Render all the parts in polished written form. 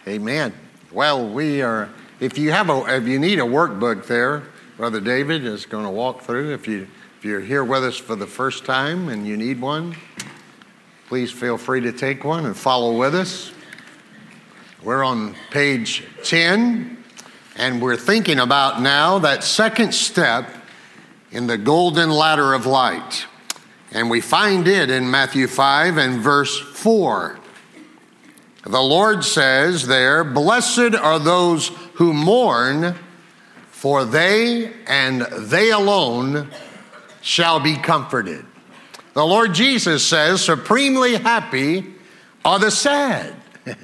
Amen. Well, if you need a workbook there, Brother David is going to walk through. If you're here with us for the first time and you need one, please feel free to take one and follow with us. We're on page 10, and we're thinking about now that second step in the golden ladder of light. And we find it in Matthew 5 and verse 4. The Lord says there, "Blessed are those who mourn, for they and they alone shall be comforted." The Lord Jesus says, supremely happy are the sad.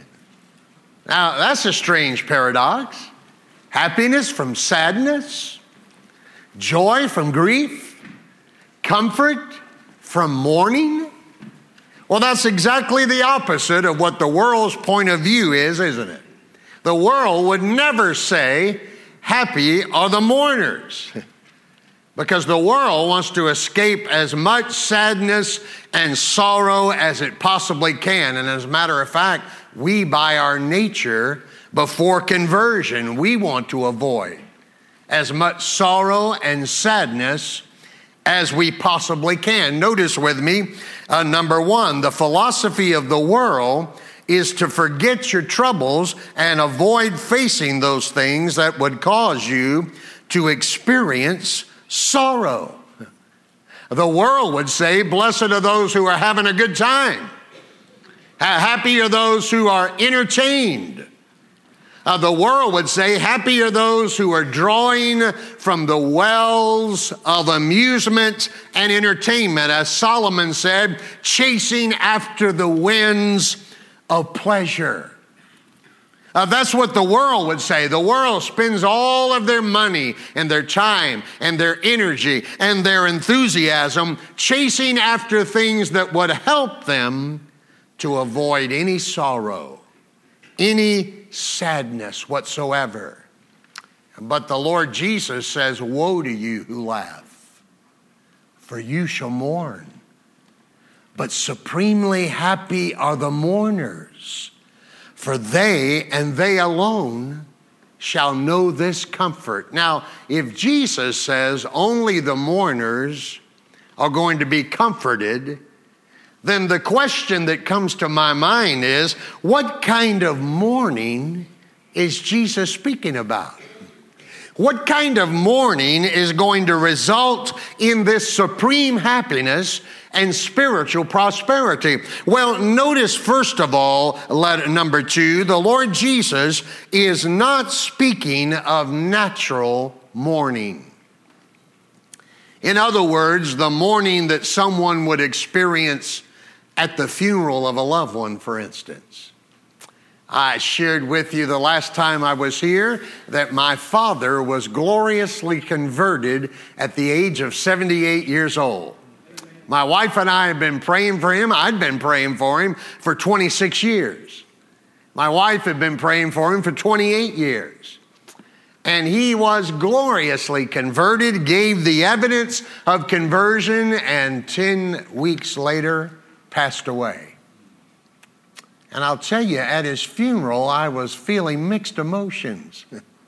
Now, that's a strange paradox. Happiness from sadness, joy from grief, comfort from mourning. Well, that's exactly the opposite of what the world's point of view is, isn't it? The world would never say, happy are the mourners, because the world wants to escape as much sadness and sorrow as it possibly can. And as a matter of fact, we, by our nature, before conversion, we want to avoid as much sorrow and sadness as we possibly can. Notice with me, number one, the philosophy of the world is to forget your troubles and avoid facing those things that would cause you to experience sorrow. The world would say, blessed are those who are having a good time. Happy are those who are entertained. The world would say, happy are those who are drawing from the wells of amusement and entertainment. As Solomon said, chasing after the winds of pleasure. That's what the world would say. The world spends all of their money and their time and their energy and their enthusiasm chasing after things that would help them to avoid any sorrow, any sadness whatsoever. But the Lord Jesus says, woe to you who laugh, for you shall mourn. But supremely happy are the mourners, for they and they alone shall know this comfort. Now, if Jesus says only the mourners are going to be comforted, then the question that comes to my mind is, what kind of mourning is Jesus speaking about? What kind of mourning is going to result in this supreme happiness and spiritual prosperity? Well, notice first of all, number 2, the Lord Jesus is not speaking of natural mourning. In other words, the mourning that someone would experience at the funeral of a loved one, for instance. I shared with you the last time I was here that my father was gloriously converted at the age of 78 years old. My wife and I have been praying for him. I'd been praying for him for 26 years. My wife had been praying for him for 28 years. And he was gloriously converted, gave the evidence of conversion, and 10 weeks later, passed away. And I'll tell you, at his funeral, I was feeling mixed emotions.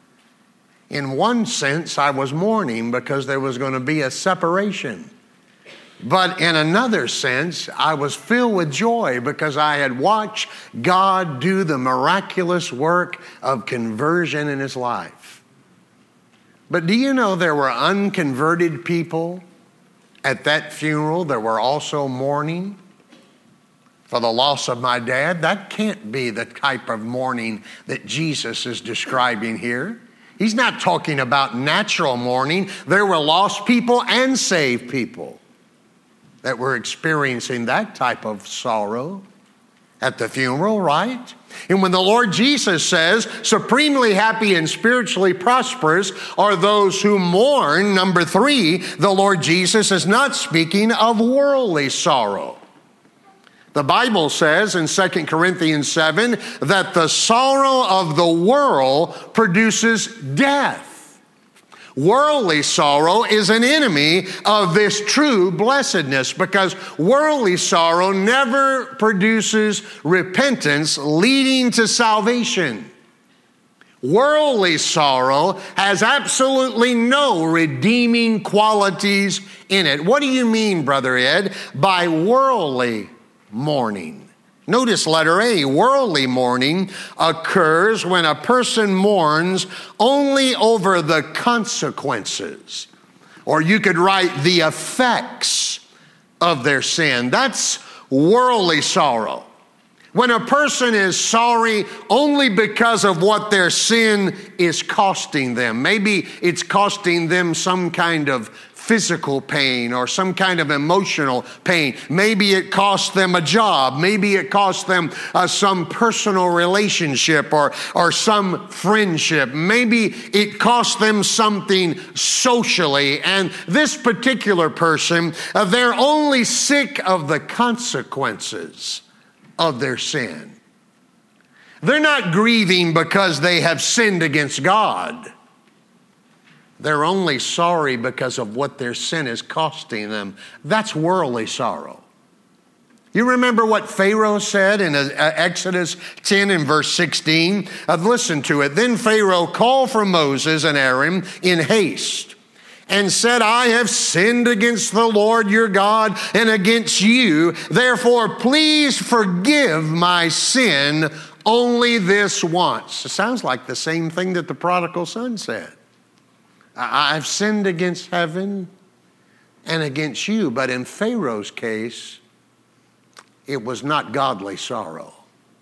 In one sense, I was mourning because there was going to be a separation. But in another sense, I was filled with joy because I had watched God do the miraculous work of conversion in his life. But do you know there were unconverted people at that funeral that were also mourning for the loss of my dad? That can't be the type of mourning that Jesus is describing here. He's not talking about natural mourning. There were lost people and saved people that were experiencing that type of sorrow at the funeral, right? And when the Lord Jesus says, supremely happy and spiritually prosperous are those who mourn, number 3, the Lord Jesus is not speaking of worldly sorrow. The Bible says in 2 Corinthians 7 that the sorrow of the world produces death. Worldly sorrow is an enemy of this true blessedness because worldly sorrow never produces repentance leading to salvation. Worldly sorrow has absolutely no redeeming qualities in it. What do you mean, Brother Ed, by worldly mourning? Notice letter A, worldly mourning occurs when a person mourns only over the consequences, or you could write the effects of their sin. That's worldly sorrow. When a person is sorry only because of what their sin is costing them. Maybe it's costing them some kind of physical pain or some kind of emotional pain. Maybe it cost them a job. Maybe it cost them some personal relationship or some friendship. Maybe it cost them something socially. And this particular person, they're only sick of the consequences of their sin. They're not grieving because they have sinned against God. They're only sorry because of what their sin is costing them. That's worldly sorrow. You remember what Pharaoh said in Exodus 10 and verse 16? Listen to it. Then Pharaoh called for Moses and Aaron in haste and said, I have sinned against the Lord your God and against you. Therefore, please forgive my sin only this once. It sounds like the same thing that the prodigal son said. I've sinned against heaven and against you. But in Pharaoh's case, it was not godly sorrow.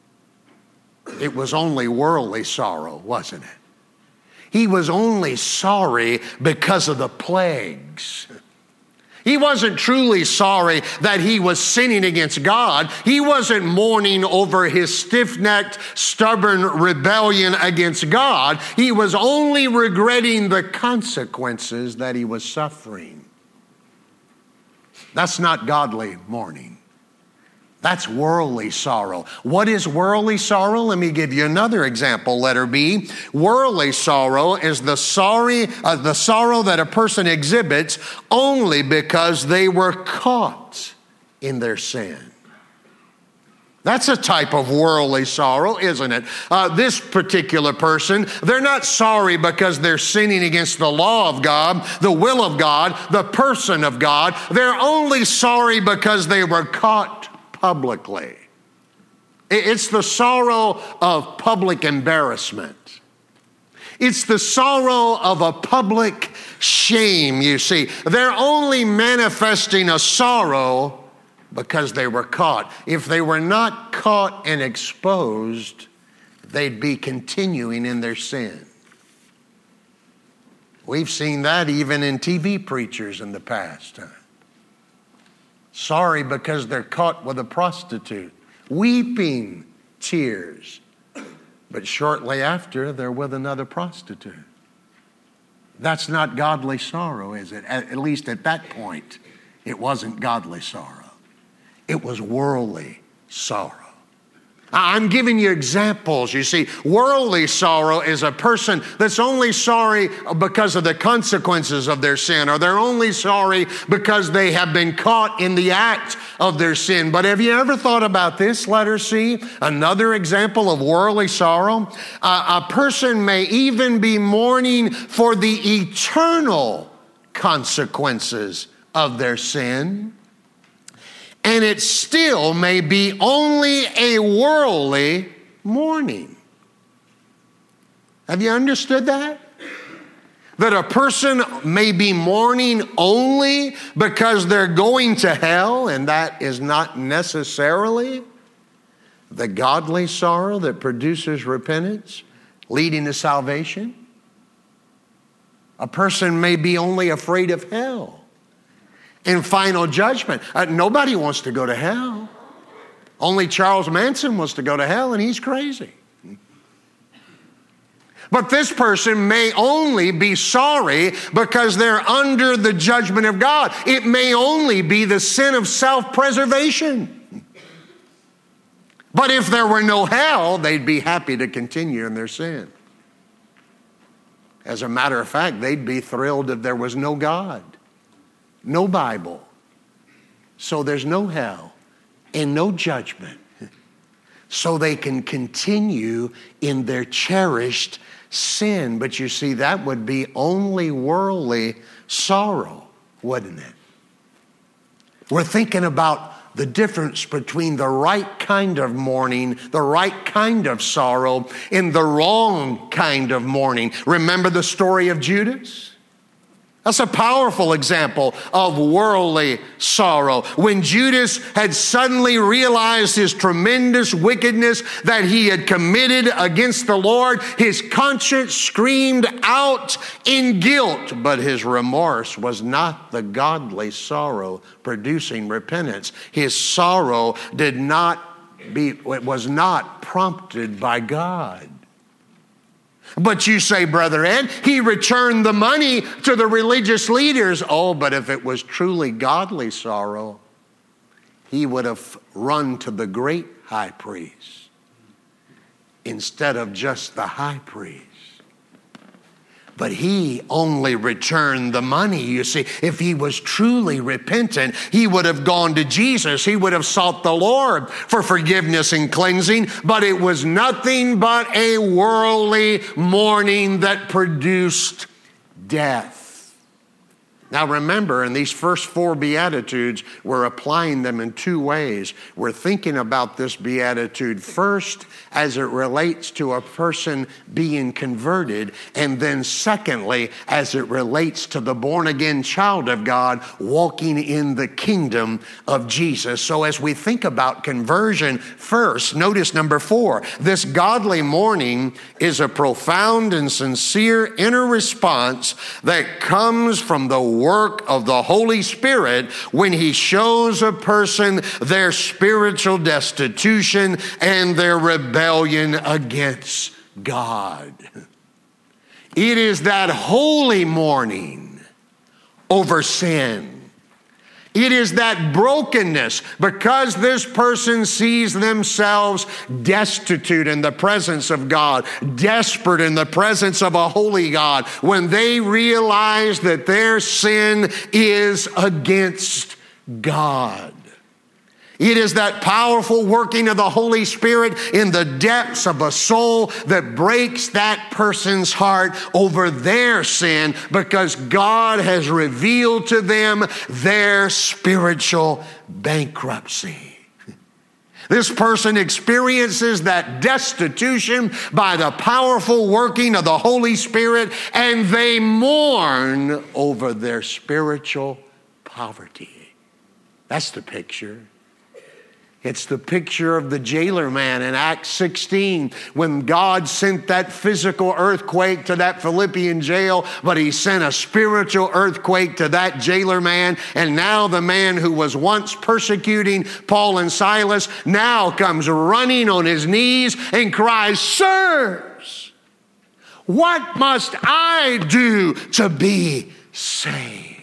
It was only worldly sorrow, wasn't it? He was only sorry because of the plagues. He wasn't truly sorry that he was sinning against God. He wasn't mourning over his stiff-necked, stubborn rebellion against God. He was only regretting the consequences that he was suffering. That's not godly mourning. That's worldly sorrow. What is worldly sorrow? Let me give you another example, letter B. Worldly sorrow is the sorrow that a person exhibits only because they were caught in their sin. That's a type of worldly sorrow, isn't it? This particular person, they're not sorry because they're sinning against the law of God, the will of God, the person of God. They're only sorry because they were caught publicly. It's the sorrow of public embarrassment. It's the sorrow of a public shame, you see. They're only manifesting a sorrow because they were caught. If they were not caught and exposed, they'd be continuing in their sin. We've seen that even in TV preachers in the past. Sorry because they're caught with a prostitute, weeping tears. But shortly after, they're with another prostitute. That's not godly sorrow, is it? At least at that point, it wasn't godly sorrow. It was worldly sorrow. I'm giving you examples. You see, worldly sorrow is a person that's only sorry because of the consequences of their sin, or they're only sorry because they have been caught in the act of their sin. But have you ever thought about this, letter C? Another example of worldly sorrow. A person may even be mourning for the eternal consequences of their sin. And it still may be only a worldly mourning. Have you understood that? That a person may be mourning only because they're going to hell, and that is not necessarily the godly sorrow that produces repentance, leading to salvation. A person may be only afraid of hell in final judgment. Nobody wants to go to hell. Only Charles Manson wants to go to hell, and he's crazy. But this person may only be sorry because they're under the judgment of God. It may only be the sin of self-preservation. But if there were no hell, they'd be happy to continue in their sin. As a matter of fact, they'd be thrilled if there was no God, no Bible. So there's no hell and no judgment. So they can continue in their cherished sin. But you see, that would be only worldly sorrow, wouldn't it? We're thinking about the difference between the right kind of mourning, the right kind of sorrow, and the wrong kind of mourning. Remember the story of Judas? That's a powerful example of worldly sorrow. When Judas had suddenly realized his tremendous wickedness that he had committed against the Lord, his conscience screamed out in guilt, but his remorse was not the godly sorrow producing repentance. His sorrow was not prompted by God. But you say, Brother Ed, he returned the money to the religious leaders. Oh, but if it was truly godly sorrow, he would have run to the great high priest instead of just the high priest. But he only returned the money. You see, if he was truly repentant, he would have gone to Jesus. He would have sought the Lord for forgiveness and cleansing. But it was nothing but a worldly mourning that produced death. Now remember, in these first 4 Beatitudes, we're applying them in 2 ways. We're thinking about this Beatitude first as it relates to a person being converted, and then secondly, as it relates to the born-again child of God walking in the kingdom of Jesus. So as we think about conversion first, notice number 4. This godly mourning is a profound and sincere inner response that comes from the work of the Holy Spirit when he shows a person their spiritual destitution and their rebellion against God. It is that holy mourning over sin. It is that brokenness because this person sees themselves destitute in the presence of God, desperate in the presence of a holy God, when they realize that their sin is against God. It is that powerful working of the Holy Spirit in the depths of a soul that breaks that person's heart over their sin because God has revealed to them their spiritual bankruptcy. This person experiences that destitution by the powerful working of the Holy Spirit, and they mourn over their spiritual poverty. That's the picture. It's the picture of the jailer man in Acts 16 when God sent that physical earthquake to that Philippian jail, but he sent a spiritual earthquake to that jailer man. And now the man who was once persecuting Paul and Silas now comes running on his knees and cries, "Sirs, what must I do to be saved?"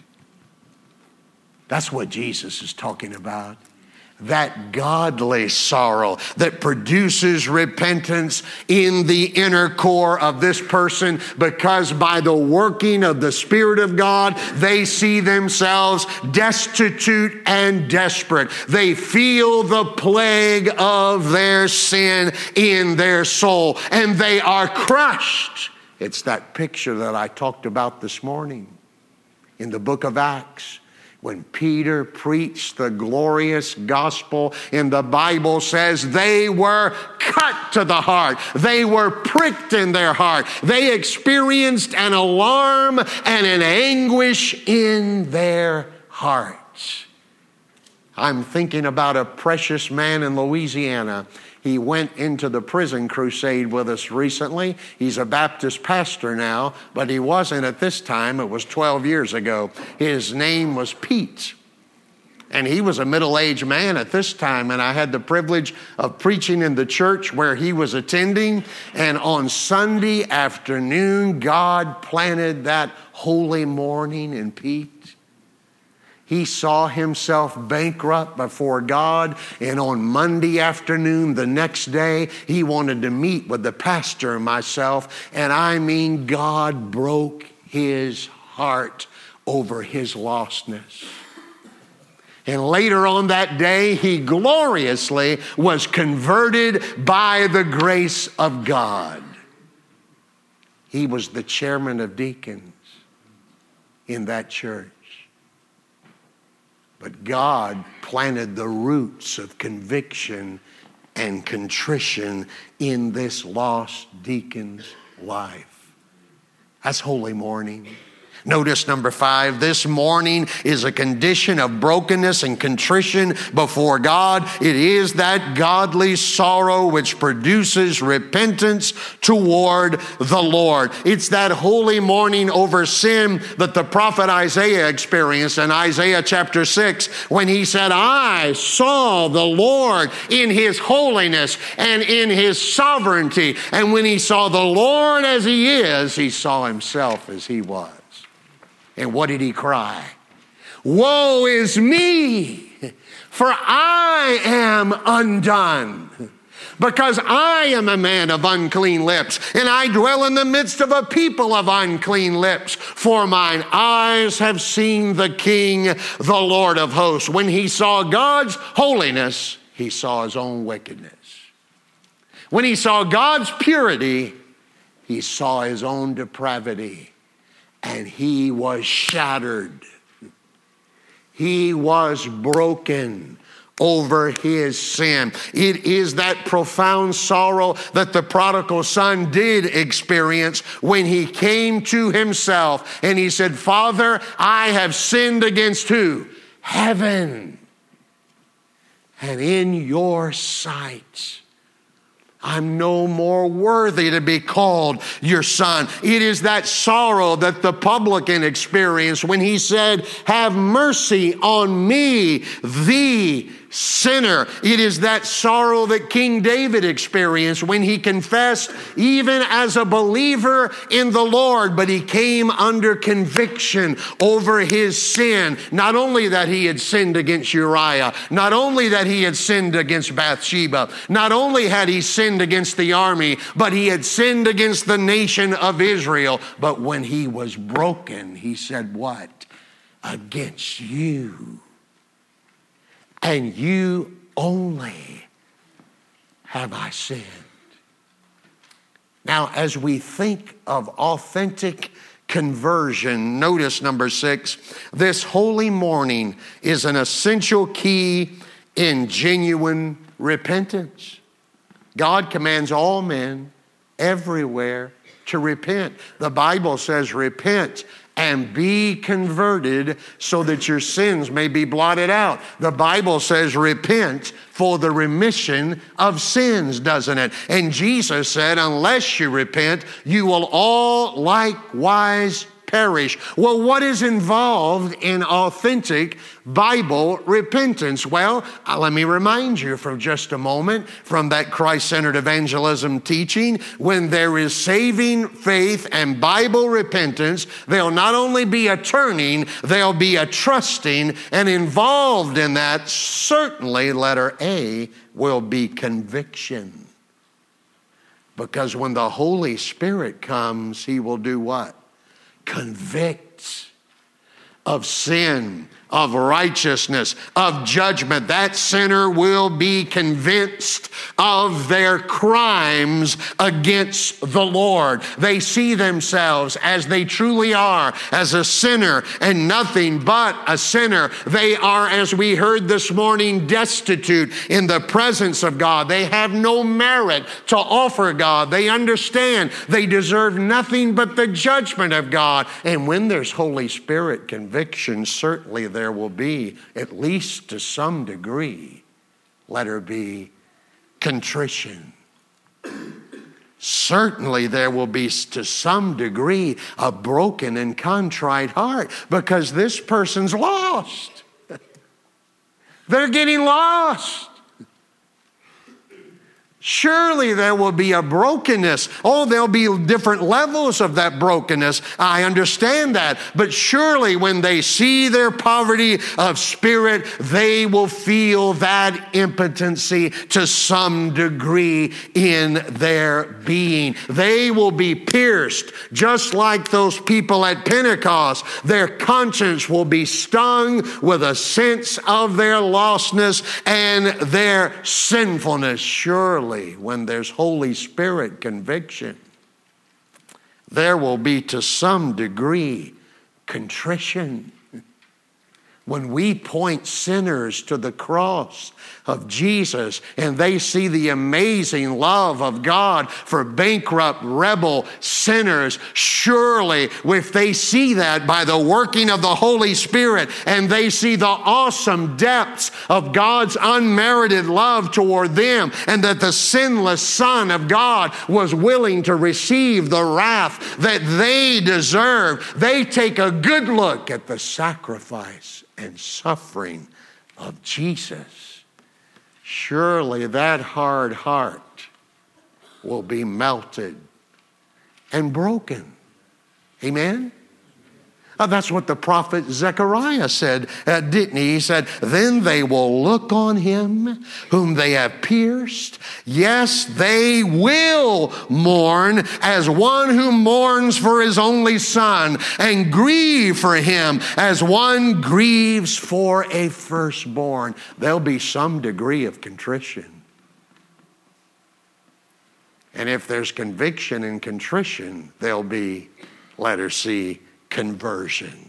That's what Jesus is talking about. That godly sorrow that produces repentance in the inner core of this person, because by the working of the Spirit of God, they see themselves destitute and desperate. They feel the plague of their sin in their soul, and they are crushed. It's that picture that I talked about this morning in the book of Acts. When Peter preached the glorious gospel, and the Bible says they were cut to the heart. They were pricked in their heart. They experienced an alarm and an anguish in their hearts. I'm thinking about a precious man in Louisiana. He went into the prison crusade with us recently. He's a Baptist pastor now, but he wasn't at this time. It was 12 years ago. His name was Pete. And he was a middle-aged man at this time, and I had the privilege of preaching in the church where he was attending. And on Sunday afternoon, God planted that holy morning in Pete. He saw himself bankrupt before God, and on Monday afternoon, the next day, he wanted to meet with the pastor and myself, and I mean, God broke his heart over his lostness. And later on that day, he gloriously was converted by the grace of God. He was the chairman of deacons in that church. But God planted the roots of conviction and contrition in this lost deacon's life. That's holy mourning. Notice number 5, this mourning is a condition of brokenness and contrition before God. It is that godly sorrow which produces repentance toward the Lord. It's that holy mourning over sin that the prophet Isaiah experienced in Isaiah chapter 6 when he said, I saw the Lord in his holiness and in his sovereignty. And when he saw the Lord as he is, he saw himself as he was. And what did he cry? Woe is me, for I am undone, because I am a man of unclean lips, and I dwell in the midst of a people of unclean lips. For mine eyes have seen the King, the Lord of hosts. When he saw God's holiness, he saw his own wickedness. When he saw God's purity, he saw his own depravity. And he was shattered. He was broken over his sin. It is that profound sorrow that the prodigal son did experience when he came to himself and he said, Father, I have sinned against who? Heaven. And in your sight, I'm no more worthy to be called your son. It is that sorrow that the publican experienced when he said, have mercy on me, the sinner. It is that sorrow that King David experienced when he confessed, even as a believer in the Lord, but he came under conviction over his sin. Not only that he had sinned against Uriah, not only that he had sinned against Bathsheba, not only had he sinned against the army, but he had sinned against the nation of Israel. But when he was broken, he said, what? Against you. And you only have I sinned. Now, as we think of authentic conversion, notice number 6, this holy mourning is an essential key in genuine repentance. God commands all men everywhere to repent. The Bible says, repent and be converted so that your sins may be blotted out. The Bible says repent for the remission of sins, doesn't it? And Jesus said, unless you repent, you will all likewise perish. Well, what is involved in authentic Bible repentance? Well, let me remind you for just a moment from that Christ-centered evangelism teaching. When there is saving faith and Bible repentance, there'll not only be a turning, there'll be a trusting, and involved in that, certainly, letter A, will be conviction. Because when the Holy Spirit comes, he will do what? Convict of sin, of righteousness, of judgment. That sinner will be convinced of their crimes against the Lord. They see themselves as they truly are, as a sinner and nothing but a sinner. They are, as we heard this morning, destitute in the presence of God. They have no merit to offer God. They understand they deserve nothing but the judgment of God. And when there's Holy Spirit conviction, certainly there will be, at least to some degree, letter B, contrition. Certainly there will be, to some degree, a broken and contrite heart, because this person's lost. They're getting lost. Surely there will be a brokenness. Oh, there'll be different levels of that brokenness. I understand that. But surely when they see their poverty of spirit, they will feel that impotency to some degree in their being. They will be pierced, just like those people at Pentecost. Their conscience will be stung with a sense of their lostness and their sinfulness. Surely, when there's Holy Spirit conviction, there will be to some degree contrition. When we point sinners to the cross of Jesus and they see the amazing love of God for bankrupt, rebel sinners, surely if they see that by the working of the Holy Spirit and they see the awesome depths of God's unmerited love toward them and that the sinless Son of God was willing to receive the wrath that they deserve, they take a good look at the sacrifice and suffering of Jesus. Surely that hard heart will be melted and broken. Amen? That's what the prophet Zechariah said, didn't he? He said, then they will look on him whom they have pierced. Yes, they will mourn as one who mourns for his only son, and grieve for him as one grieves for a firstborn. There'll be some degree of contrition. And if there's conviction and contrition, there'll be, letter C, conversion,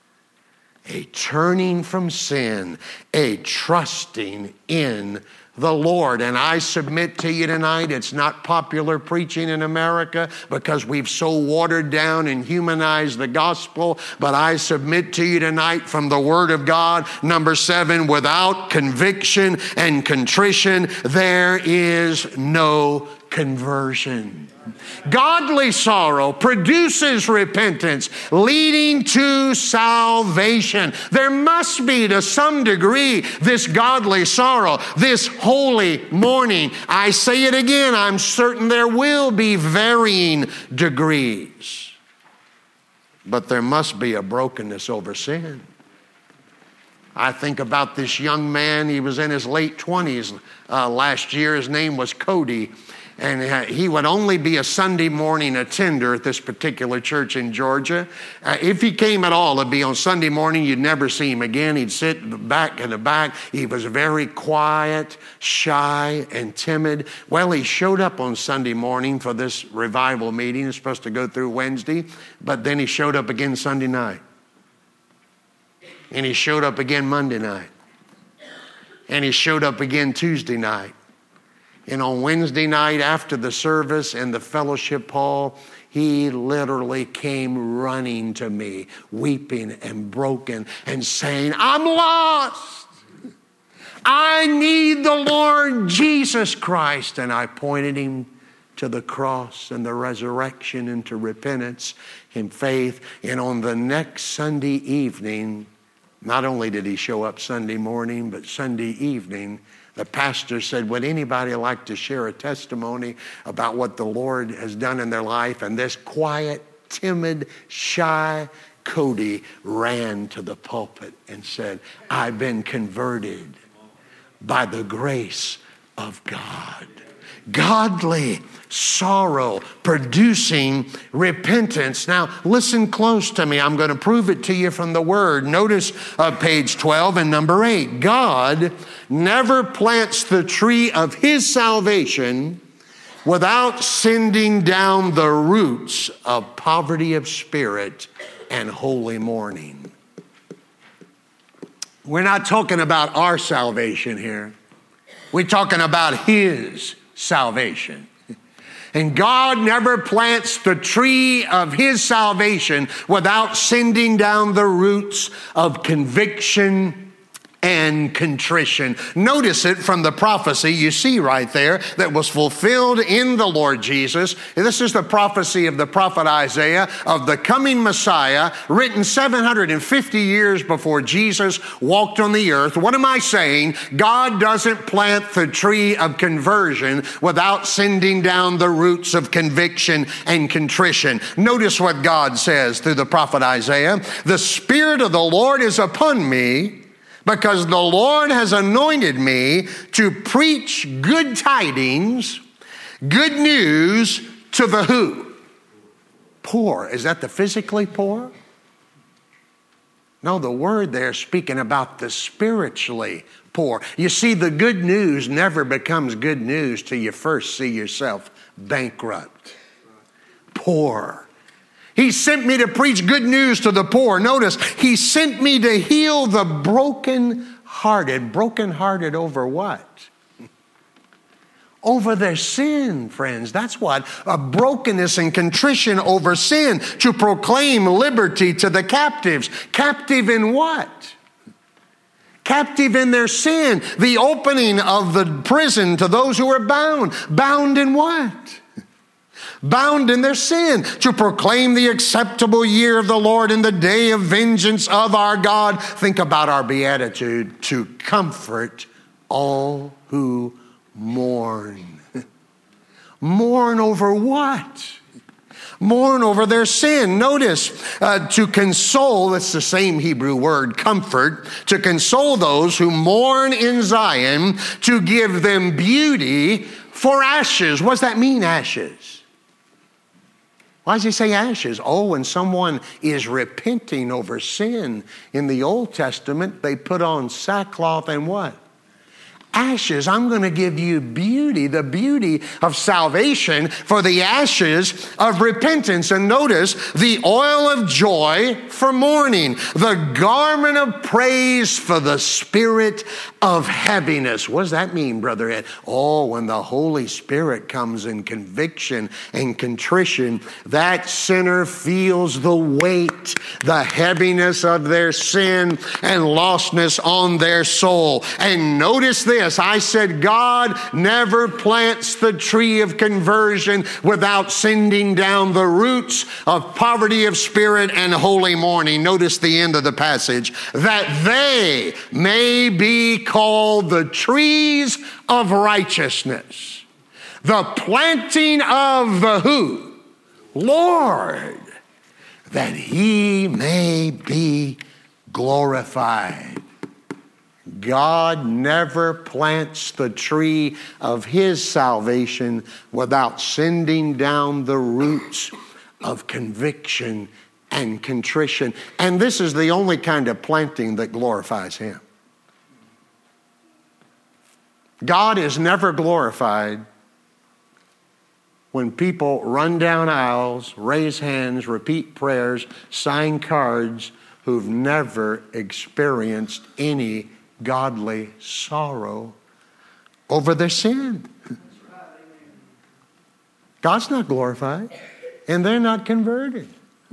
a turning from sin, a trusting in the Lord. And I submit to you tonight, it's not popular preaching in America because we've so watered down and humanized the gospel, but I submit to you tonight from the Word of God, number 7, without conviction and contrition, there is no conversion. Godly sorrow produces repentance, leading to salvation. There must be, to some degree, this godly sorrow, this holy mourning. I say it again, I'm certain there will be varying degrees. But there must be a brokenness over sin. I think about this young man, he was in his late 20s last year. His name was Cody. And he would only be a Sunday morning attender at this particular church in Georgia. If he came at all, it'd be on Sunday morning. You'd never see him again. He'd sit back in the back. He was very quiet, shy, and timid. Well, he showed up on Sunday morning for this revival meeting. It's supposed to go through Wednesday. But then he showed up again Sunday night. And he showed up again Monday night. And he showed up again Tuesday night. And on Wednesday night after the service in the fellowship hall, he literally came running to me, weeping and broken and saying, I'm lost. I need the Lord Jesus Christ. And I pointed him to the cross and the resurrection and to repentance and faith. And on the next Sunday evening, not only did he show up Sunday morning, but Sunday evening, the pastor said, would anybody like to share a testimony about what the Lord has done in their life? And this quiet, timid, shy Cody ran to the pulpit and said, I've been converted by the grace of God. Godly sorrow producing repentance. Now, listen close to me. I'm going to prove it to you from the Word. Notice page 12 and number 8. God never plants the tree of His salvation without sending down the roots of poverty of spirit and holy mourning. We're not talking about our salvation here. We're talking about His salvation. And God never plants the tree of His salvation without sending down the roots of conviction and contrition. Notice it from the prophecy you see right there that was fulfilled in the Lord Jesus. This is the prophecy of the prophet Isaiah of the coming Messiah, written 750 years before Jesus walked on the earth. What am I saying? God doesn't plant the tree of conversion without sending down the roots of conviction and contrition. Notice what God says through the prophet Isaiah. The Spirit of the Lord is upon me, because the Lord has anointed me to preach good tidings, good news to the who? Poor. Is that the physically poor? No, the word there is speaking about the spiritually poor. You see, the good news never becomes good news till you first see yourself bankrupt, poor. He sent me to preach good news to the poor. Notice, he sent me to heal the brokenhearted. Brokenhearted over what? Over their sin, friends. That's what. A brokenness and contrition over sin. To proclaim liberty to the captives. Captive in what? Captive in their sin. The opening of the prison to those who are bound. Bound in what? Bound in their sin, to proclaim the acceptable year of the Lord and the day of vengeance of our God. Think about our beatitude: to comfort all who mourn. Mourn over what? Mourn over their sin. Notice, to console, that's the same Hebrew word, comfort, to console those who mourn in Zion, to give them beauty for ashes. What does that mean, ashes? Why does he say ashes? Oh, when someone is repenting over sin in the Old Testament, they put on sackcloth and what? Ashes. I'm going to give you beauty, the beauty of salvation for the ashes of repentance. And notice, the oil of joy for mourning, the garment of praise for the spirit of heaviness. What does that mean, Brother Ed? Oh, when the Holy Spirit comes in conviction and contrition, that sinner feels the weight, the heaviness of their sin and lostness on their soul. And notice this. I said God never plants the tree of conversion without sending down the roots of poverty of spirit and holy mourning. Notice the end of the passage. That they may be called the trees of righteousness. The planting of the who? Lord. That he may be glorified. God never plants the tree of his salvation without sending down the roots of conviction and contrition. And this is the only kind of planting that glorifies him. God is never glorified when people run down aisles, raise hands, repeat prayers, sign cards, who've never experienced any godly sorrow over their sin. God's not glorified, and they're not converted.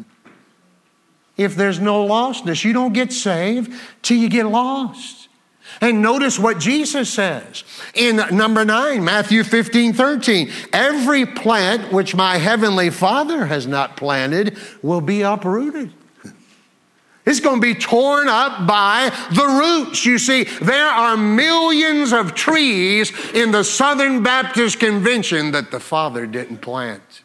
If there's no lostness, you don't get saved till you get lost. And notice what Jesus says in number 9, Matthew 15:13. Every plant which my heavenly Father has not planted will be uprooted. It's going to be torn up by the roots. You see, there are millions of trees in the Southern Baptist Convention that the Father didn't plant.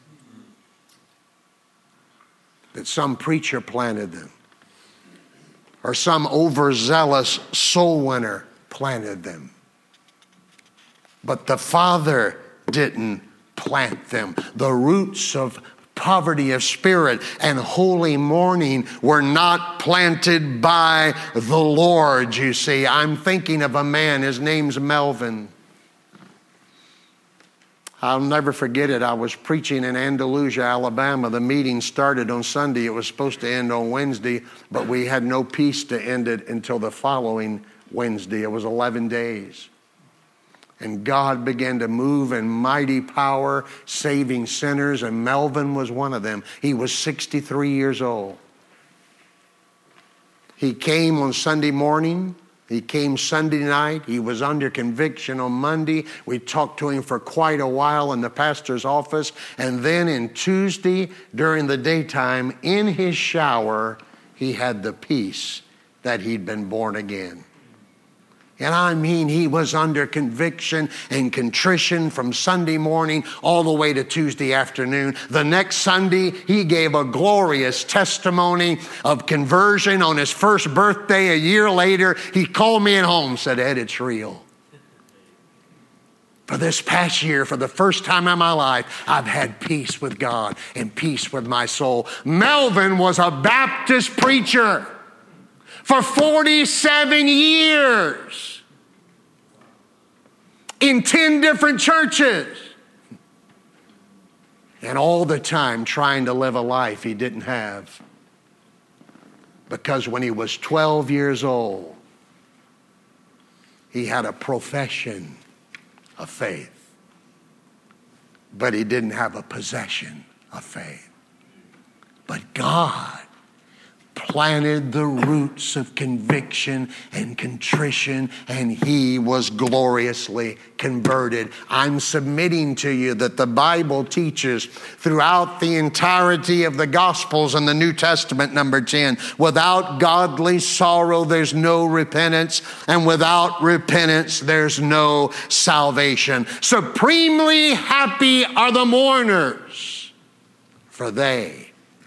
That some preacher planted them. Or some overzealous soul winner planted them. But the Father didn't plant them. The roots of poverty of spirit and holy mourning were not planted by the Lord, you see. I'm thinking of a man, his name's Melvin. I'll never forget it. I was preaching in Andalusia, Alabama. The meeting started on Sunday. It was supposed to end on Wednesday, but we had no peace to end it until the following Wednesday. It was 11 days. And God began to move in mighty power, saving sinners, and Melvin was one of them. He was 63 years old. He came on Sunday morning He came Sunday night. He was under conviction on Monday. We talked to him for quite a while in the pastor's office. And then in Tuesday, during the daytime, in his shower, he had the peace that he'd been born again. And I mean, he was under conviction and contrition from Sunday morning all the way to Tuesday afternoon. The next Sunday, he gave a glorious testimony of conversion on his first birthday. A year later, he called me at home and said, "Ed, it's real. For this past year, for the first time in my life, I've had peace with God and peace with my soul." Melvin was a Baptist preacher for 47 years in 10 different churches. And all the time trying to live a life he didn't have. Because when he was 12 years old, he had a profession of faith. But he didn't have a possession of faith. But God planted the roots of conviction and contrition, and he was gloriously converted. I'm submitting to you that the Bible teaches throughout the entirety of the Gospels and the New Testament, number 10, without godly sorrow, there's no repentance, and without repentance, there's no salvation. Supremely happy are the mourners, for they,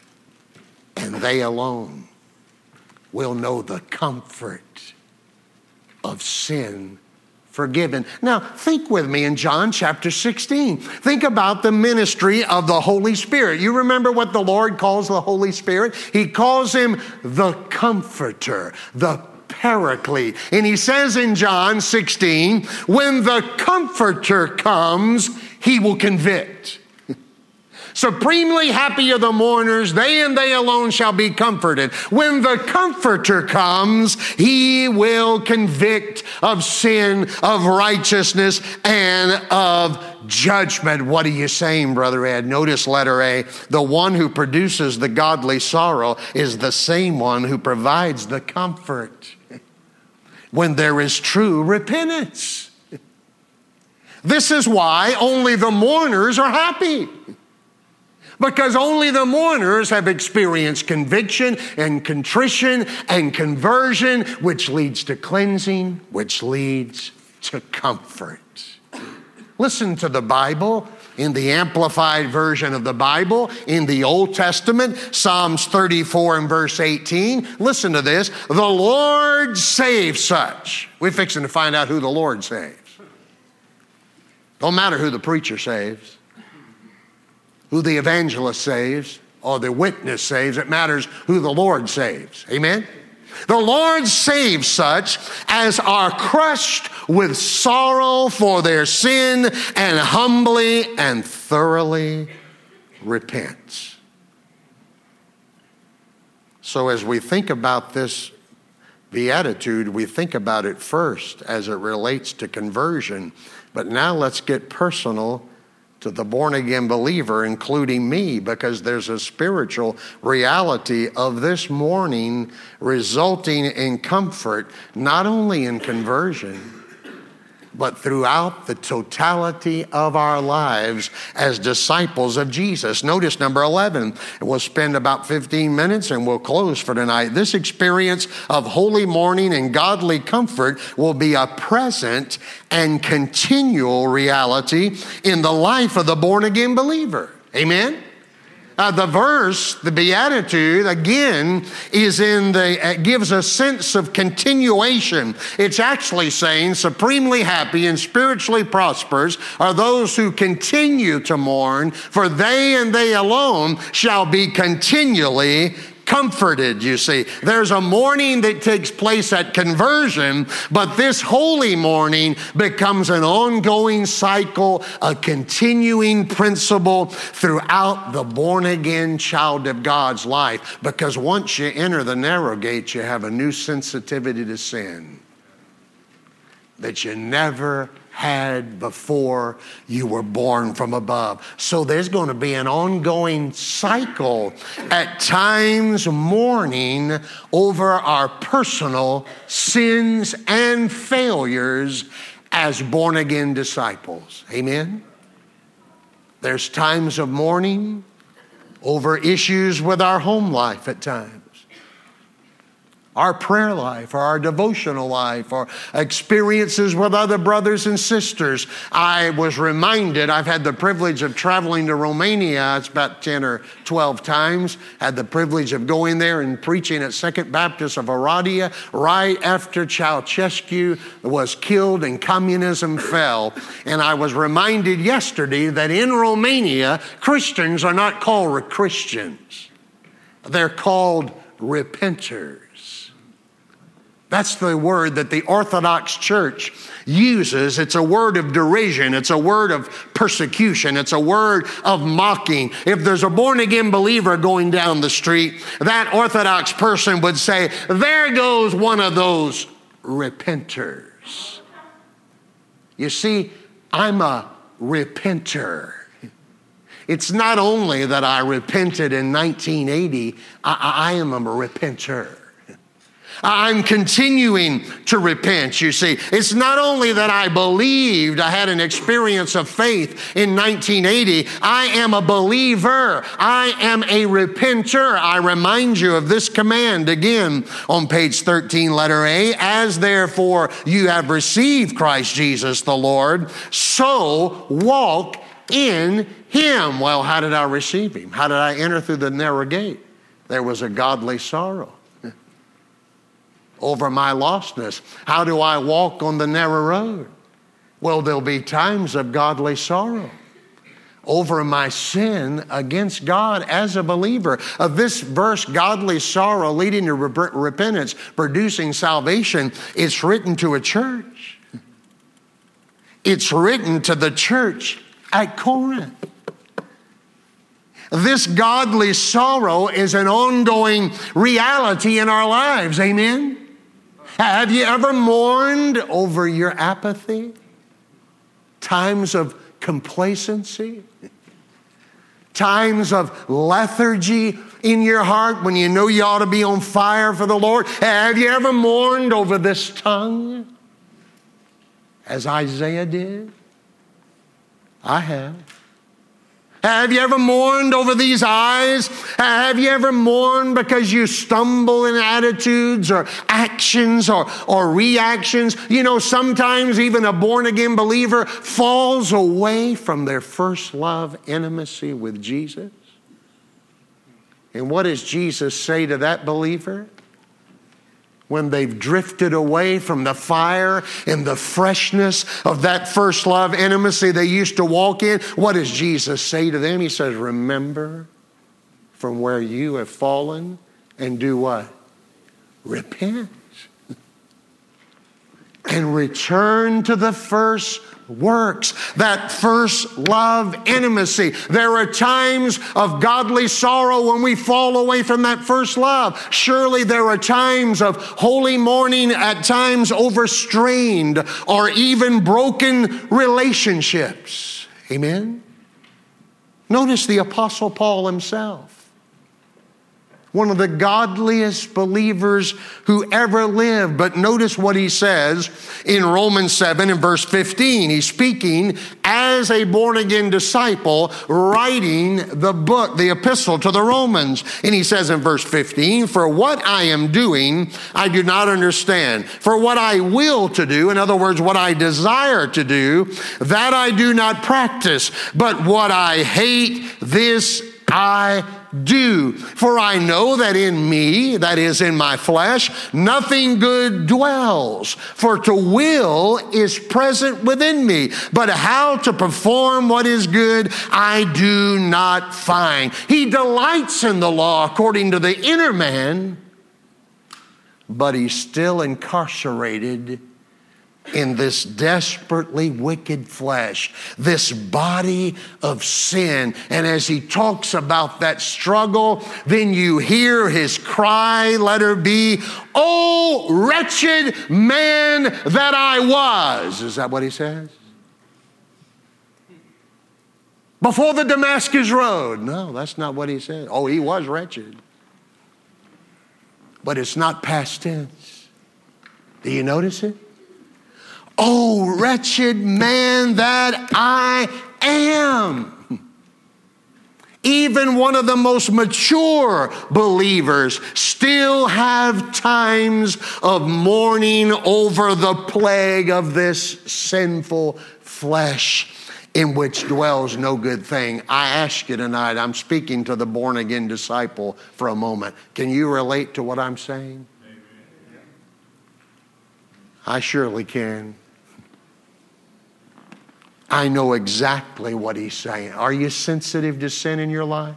and they alone, will know the comfort of sin forgiven. Now, think with me in John chapter 16. Think about the ministry of the Holy Spirit. You remember what the Lord calls the Holy Spirit? He calls him the Comforter, the Paraclete. And he says in John 16, when the Comforter comes, he will convict. Supremely happy are the mourners, they and they alone shall be comforted. When the Comforter comes, he will convict of sin, of righteousness, and of judgment. What are you saying, Brother Ed? Notice letter A. The one who produces the godly sorrow is the same one who provides the comfort when there is true repentance. This is why only the mourners are happy. Because only the mourners have experienced conviction and contrition and conversion, which leads to cleansing, which leads to comfort. Listen to the Bible in the Amplified Version of the Bible, in the Old Testament, Psalms 34 and verse 18. Listen to this. The Lord saves such. We're fixing to find out who the Lord saves. Don't matter who the preacher saves, who the evangelist saves, or the witness saves. It matters who the Lord saves. Amen? The Lord saves such as are crushed with sorrow for their sin and humbly and thoroughly repent. So as we think about this beatitude, we think about it first as it relates to conversion. But now let's get personal to the born-again believer, including me, because there's a spiritual reality of this morning resulting in comfort, not only in conversion, but throughout the totality of our lives as disciples of Jesus. Notice number 11. We'll spend about 15 minutes and we'll close for tonight. This experience of holy mourning and godly comfort will be a present and continual reality in the life of the born-again believer. Amen? The verse, the beatitude, again, gives a sense of continuation. It's actually saying supremely happy and spiritually prosperous are those who continue to mourn, for they and they alone shall be continually comforted, you see. There's a mourning that takes place at conversion, but this holy mourning becomes an ongoing cycle, a continuing principle throughout the born-again child of God's life. Because once you enter the narrow gate, you have a new sensitivity to sin that you never had before you were born from above. So there's going to be an ongoing cycle, at times mourning over our personal sins and failures as born-again disciples. Amen? There's times of mourning over issues with our home life at times, our prayer life, or our devotional life, or experiences with other brothers and sisters. I was reminded, I've had the privilege of traveling to Romania. It's about 10 or 12 times. Had the privilege of going there and preaching at Second Baptist of Oradea right after Ceausescu was killed and communism fell. And I was reminded yesterday that in Romania, Christians are not called Christians. They're called repenters. That's the word that the Orthodox Church uses. It's a word of derision. It's a word of persecution. It's a word of mocking. If there's a born-again believer going down the street, that Orthodox person would say, there goes one of those repenters. You see, I'm a repenter. It's not only that I repented in 1980, I am a repenter. I'm continuing to repent, you see. It's not only that I believed, I had an experience of faith in 1980. I am a believer. I am a repenter. I remind you of this command again on page 13, letter A. As therefore you have received Christ Jesus the Lord, so walk in Him. Well, how did I receive Him? How did I enter through the narrow gate? There was a godly sorrow over my lostness. How do I walk on the narrow road? Well, there'll be times of godly sorrow over my sin against God as a believer. Of this verse, godly sorrow leading to repentance, producing salvation, it's written to a church. It's written to the church at Corinth. This godly sorrow is an ongoing reality in our lives. Amen? Have you ever mourned over your apathy? Times of complacency? Times of lethargy in your heart when you know you ought to be on fire for the Lord? Have you ever mourned over this tongue? As Isaiah did? I have. Have you ever mourned over these eyes? Have you ever mourned because you stumble in attitudes or actions or reactions? You know, sometimes even a born-again believer falls away from their first love, intimacy with Jesus. And what does Jesus say to that believer? When they've drifted away from the fire and the freshness of that first love intimacy they used to walk in, what does Jesus say to them? He says, remember from where you have fallen and do what? Repent. And return to the first works, that first love intimacy. There are times of godly sorrow when we fall away from that first love. Surely there are times of holy mourning, at times overstrained or even broken relationships. Amen? Notice the Apostle Paul himself, one of the godliest believers who ever lived. But notice what he says in Romans 7 and verse 15. He's speaking as a born-again disciple, writing the book, the epistle to the Romans. And he says in verse 15, for what I am doing, I do not understand. For what I will to do, in other words, what I desire to do, that I do not practice. But what I hate, this I do. For I know that in me, that is in my flesh, nothing good dwells. For to will is present within me, but how to perform what is good I do not find. He delights in the law according to the inner man, but he's still incarcerated in this desperately wicked flesh, this body of sin. And as he talks about that struggle, then you hear his cry, letter B, "Oh, wretched man that I was." Is that what he says? before the Damascus Road. No, that's not what he said. Oh, he was wretched. But it's not past tense. Do you notice it? Oh, wretched man that I am. Even one of the most mature believers still have times of mourning over the plague of this sinful flesh in which dwells no good thing. I ask you tonight, I'm speaking to the born-again disciple for a moment. Can you relate to what I'm saying? I surely can. I know exactly what he's saying. Are you sensitive to sin in your life?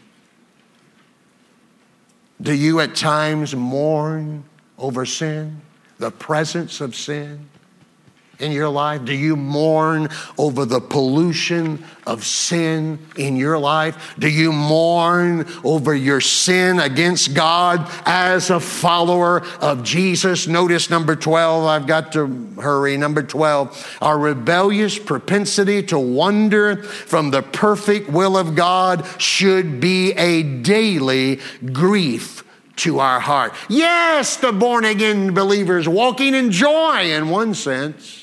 Do you at times mourn over sin, the presence of sin in your life? Do you mourn over the pollution of sin in your life? Do you mourn over your sin against God as a follower of Jesus? Notice number 12. I've got to hurry. Number 12. Our rebellious propensity to wander from the perfect will of God should be a daily grief to our heart. Yes, the born-again believers walking in joy in one sense.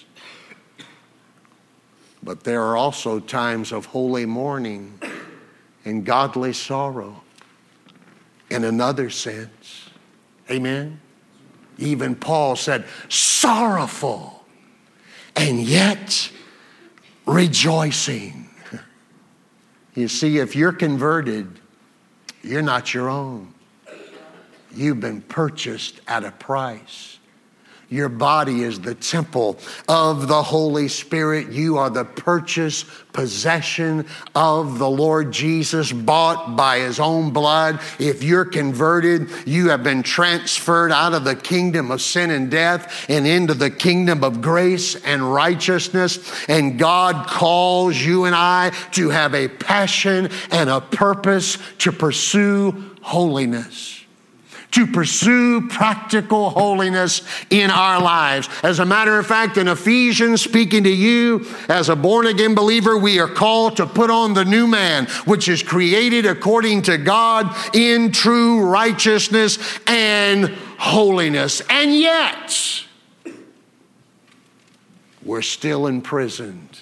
But there are also times of holy mourning and godly sorrow in another sense. Amen? Even Paul said, sorrowful and yet rejoicing. You see, if you're converted, you're not your own. You've been purchased at a price. Your body is the temple of the Holy Spirit. You are the purchased possession of the Lord Jesus, bought by his own blood. If you're converted, you have been transferred out of the kingdom of sin and death and into the kingdom of grace and righteousness. And God calls you and I to have a passion and a purpose to pursue holiness, to pursue practical holiness in our lives. As a matter of fact, in Ephesians, speaking to you as a born-again believer, we are called to put on the new man, which is created according to God in true righteousness and holiness. And yet, we're still imprisoned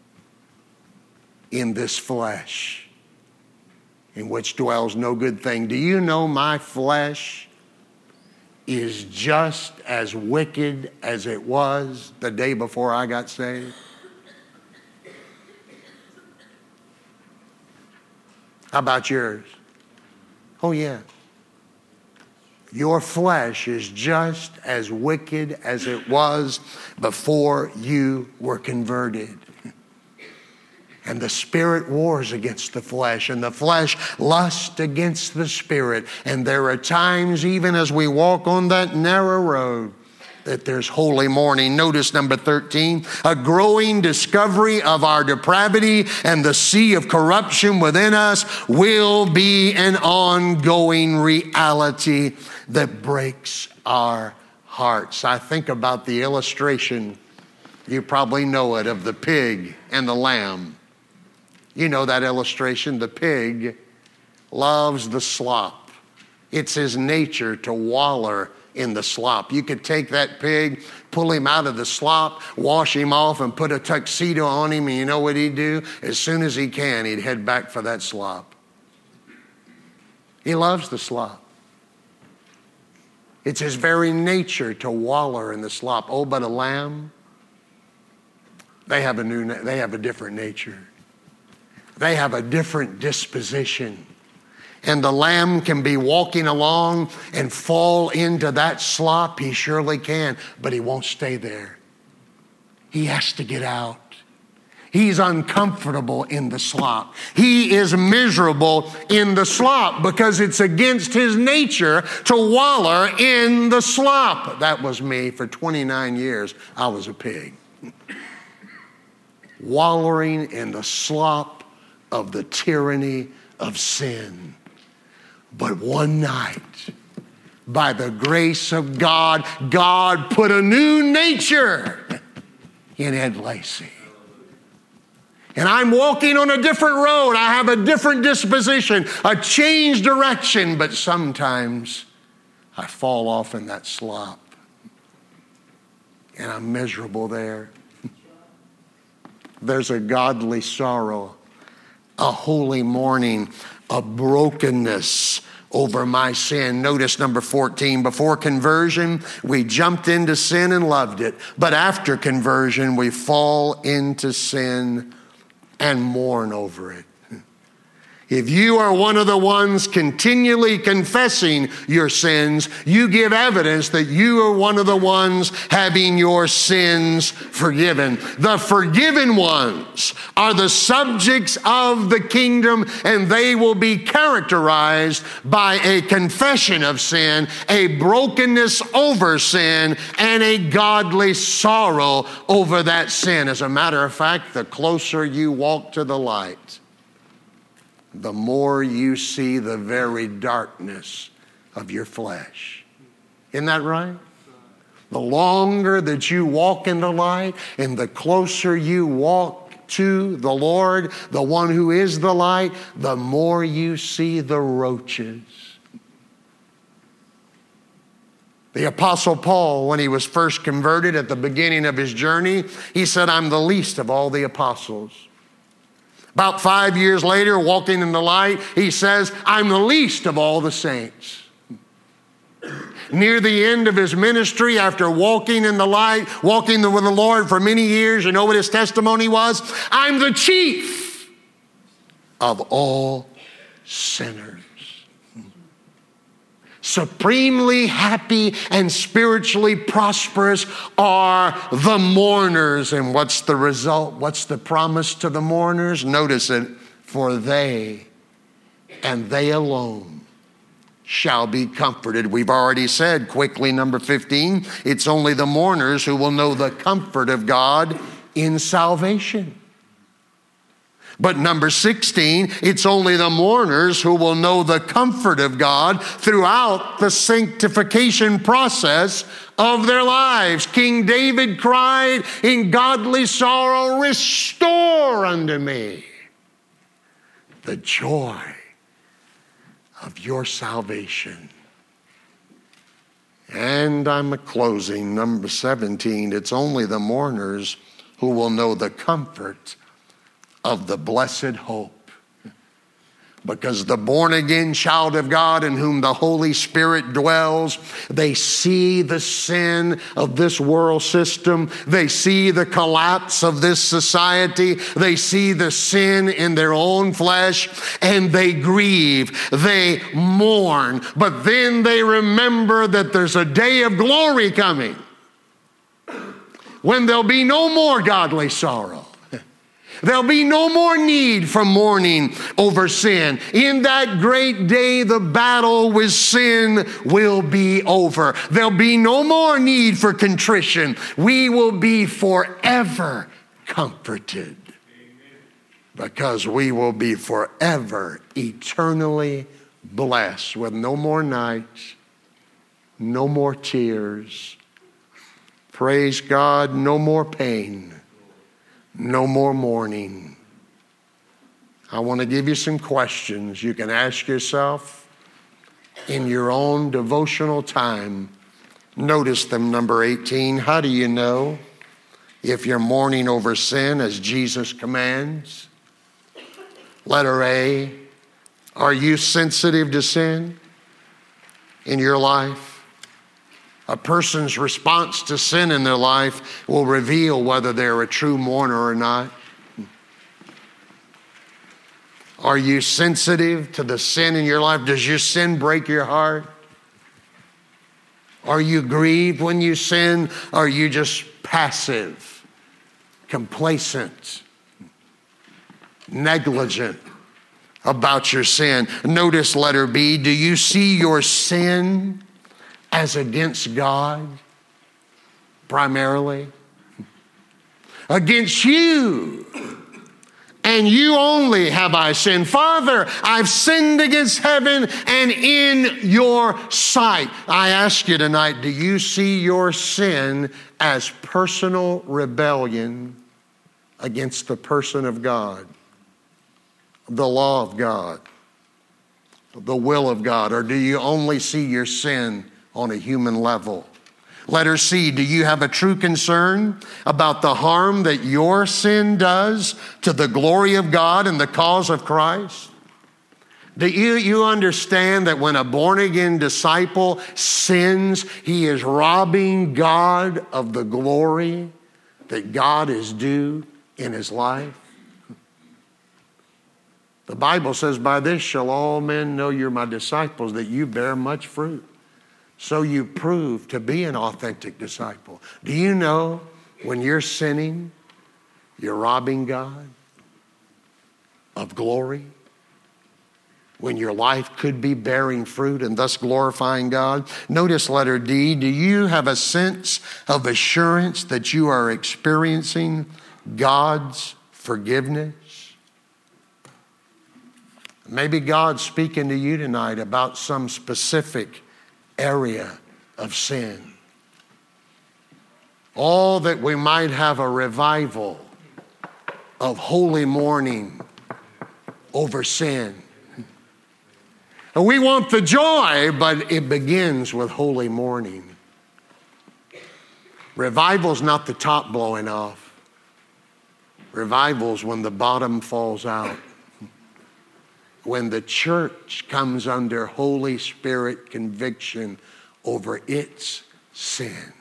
in this flesh, in which dwells no good thing. Do you know my flesh is just as wicked as it was the day before I got saved? How about yours? Oh, yeah. Your flesh is just as wicked as it was before you were converted. And the spirit wars against the flesh, and the flesh lusts against the spirit. And there are times, even as we walk on that narrow road, that there's holy mourning. Notice number 13, a growing discovery of our depravity and the sea of corruption within us will be an ongoing reality that breaks our hearts. I think about the illustration, you probably know it, of the pig and the lamb. You know that illustration. The pig loves the slop. It's his nature to waller in the slop. You could take that pig, pull him out of the slop, wash him off, and put a tuxedo on him, and you know what he'd do? As soon as he can, he'd head back for that slop. He loves the slop. It's his very nature to waller in the slop. Oh, but a lamb, they have a different nature. They have a different disposition. And the lamb can be walking along and fall into that slop. He surely can, but he won't stay there. He has to get out. He's uncomfortable in the slop. He is miserable in the slop because it's against his nature to waller in the slop. That was me. For 29 years, I was a pig. Wallowing in the slop of the tyranny of sin. But one night, by the grace of God, God put a new nature in Ed Lacey. And I'm walking on a different road. I have a different disposition, a changed direction, but sometimes I fall off in that slop. And I'm miserable there. There's a godly sorrow, a holy mourning, a brokenness over my sin. Notice number 14. Before conversion, we jumped into sin and loved it. But after conversion, we fall into sin and mourn over it. If you are one of the ones continually confessing your sins, you give evidence that you are one of the ones having your sins forgiven. The forgiven ones are the subjects of the kingdom, and they will be characterized by a confession of sin, a brokenness over sin, and a godly sorrow over that sin. As a matter of fact, the closer you walk to the light, the more you see the very darkness of your flesh. Isn't that right? The longer that you walk in the light and the closer you walk to the Lord, the one who is the light, the more you see the roaches. The Apostle Paul, when he was first converted at the beginning of his journey, he said, I'm the least of all the apostles. About 5 years later, walking in the light, he says, I'm the least of all the saints. Near the end of his ministry, after walking in the light, walking with the Lord for many years, you know what his testimony was? I'm the chief of all sinners. Supremely happy and spiritually prosperous are the mourners. And what's the result? What's the promise to the mourners? Notice it. For they, and they alone, shall be comforted. We've already said quickly, number 15, it's only the mourners who will know the comfort of God in salvation. But number 16, it's only the mourners who will know the comfort of God throughout the sanctification process of their lives. King David cried in godly sorrow, restore unto me the joy of your salvation. And I'm closing, number 17, it's only the mourners who will know the comfort of the blessed hope. Because the born-again child of God in whom the Holy Spirit dwells, they see the sin of this world system. They see the collapse of this society. They see the sin in their own flesh, and they grieve. They mourn. But then they remember that there's a day of glory coming when there'll be no more godly sorrow. There'll be no more need for mourning over sin. In that great day, the battle with sin will be over. There'll be no more need for contrition. We will be forever comforted because we will be forever eternally blessed with no more nights, no more tears. Praise God, no more pain. No more mourning. I want to give you some questions you can ask yourself in your own devotional time. Notice them, number 18. How do you know if you're mourning over sin as Jesus commands? Letter A, are you sensitive to sin in your life? A person's response to sin in their life will reveal whether they're a true mourner or not. Are you sensitive to the sin in your life? Does your sin break your heart? Are you grieved when you sin? Are you just passive, complacent, negligent about your sin? Notice letter B, do you see your sin as against God, primarily? Against you, and you only have I sinned. Father, I've sinned against heaven and in your sight. I ask you tonight, do you see your sin as personal rebellion against the person of God, the law of God, the will of God? Or do you only see your sin on a human level? Letter C, do you have a true concern about the harm that your sin does to the glory of God and the cause of Christ? Do you understand that when a born-again disciple sins, he is robbing God of the glory that God is due in his life? The Bible says, by this shall all men know you're my disciples, that you bear much fruit. So you prove to be an authentic disciple. Do you know when you're sinning, you're robbing God of glory? When your life could be bearing fruit and thus glorifying God? Notice letter D, do you have a sense of assurance that you are experiencing God's forgiveness? Maybe God's speaking to you tonight about some specific area of sin. Oh, that we might have a revival of holy mourning over sin. And we want the joy, but it begins with holy mourning. Revival's not the top blowing off. Revival's when the bottom falls out. When the church comes under Holy Spirit conviction over its sin.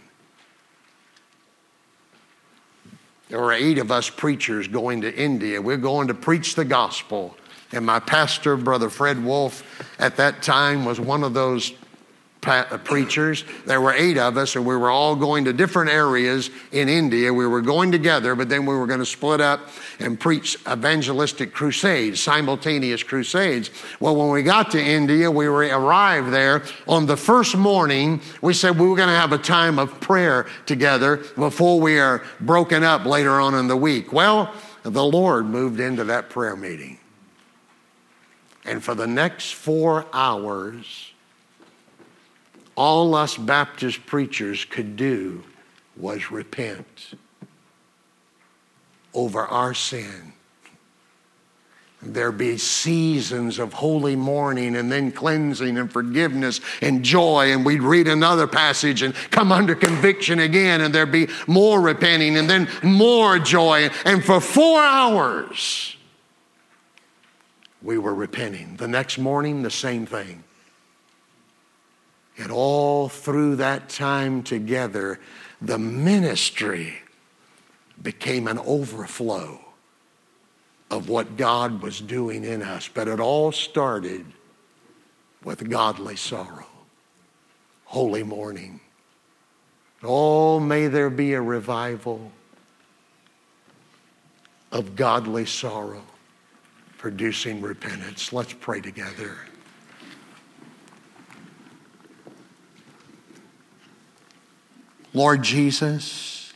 There were 8 of us preachers going to India. We're going to preach the gospel. And my pastor, Brother Fred Wolf, at that time was one of those preachers. There were 8 of us, and we were all going to different areas in India. We were going together, but then we were going to split up and preach evangelistic crusades, simultaneous crusades. Well, when we got to India, we arrived there on the first morning. We said we were going to have a time of prayer together before we are broken up later on in the week. Well, the Lord moved into that prayer meeting. And for the next 4 hours, all us Baptist preachers could do was repent over our sin. There be seasons of holy mourning and then cleansing and forgiveness and joy, and we'd read another passage and come under conviction again, and there'd be more repenting and then more joy. And for 4 hours, we were repenting. The next morning, the same thing. And all through that time together, the ministry became an overflow of what God was doing in us. But it all started with godly sorrow, holy mourning. Oh, may there be a revival of godly sorrow producing repentance. Let's pray together. Lord Jesus,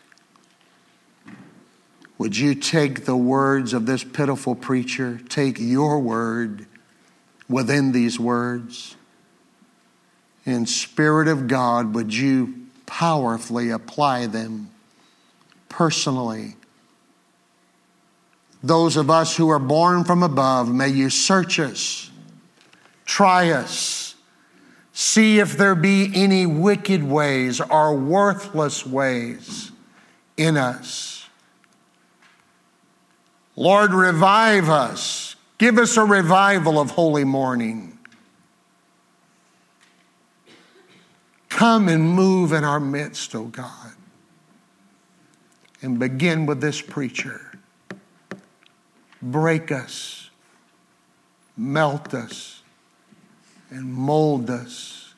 would you take the words of this pitiful preacher, take your word within these words, and Spirit of God, would you powerfully apply them personally. Those of us who are born from above, may you search us, try us, see if there be any wicked ways or worthless ways in us. Lord, revive us. Give us a revival of holy mourning. Come and move in our midst, O God. And begin with this preacher. Break us, melt us, and mold us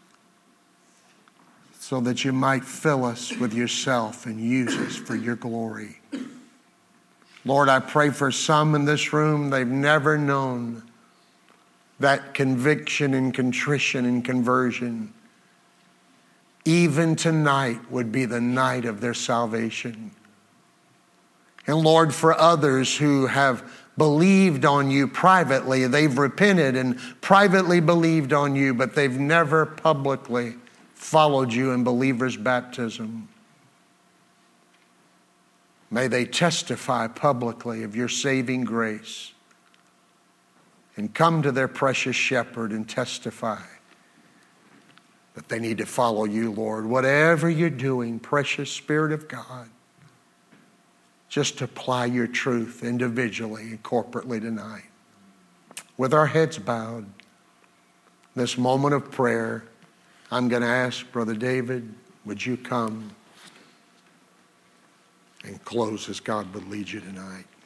so that you might fill us with yourself and use us for your glory. Lord, I pray for some in this room, they've never known that conviction and contrition and conversion. Even tonight would be the night of their salvation. And Lord, for others who have believed on you privately, they've repented and privately believed on you, but they've never publicly followed you in believer's baptism. May they testify publicly of your saving grace and come to their precious shepherd and testify that they need to follow you, Lord. Whatever you're doing, precious Spirit of God, just apply your truth individually and corporately tonight. With our heads bowed, this moment of prayer, I'm going to ask Brother David, would you come and close as God would lead you tonight?